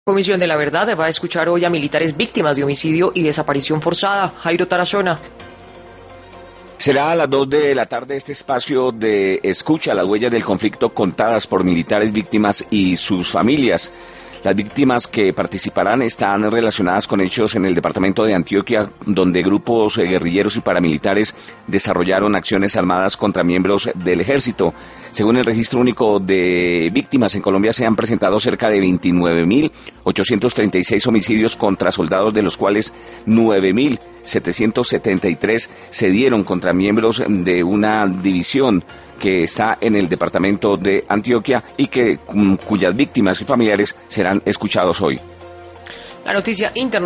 Comisión de la Verdad va a escuchar hoy a militares víctimas de homicidio y desaparición forzada. Jairo Tarazona. Será a las 2 de la tarde este espacio de escucha las huellas del conflicto contadas por militares víctimas y sus familias. Las víctimas que participarán están relacionadas con hechos en el departamento de Antioquia, donde grupos guerrilleros y paramilitares desarrollaron acciones armadas contra miembros del ejército. Según el registro único de víctimas, en Colombia se han presentado cerca de 29.836 homicidios contra soldados, de los cuales 9.773 se dieron contra miembros de una división que está en el departamento de Antioquia y cuyas víctimas y familiares serán escuchados hoy. La noticia internacional.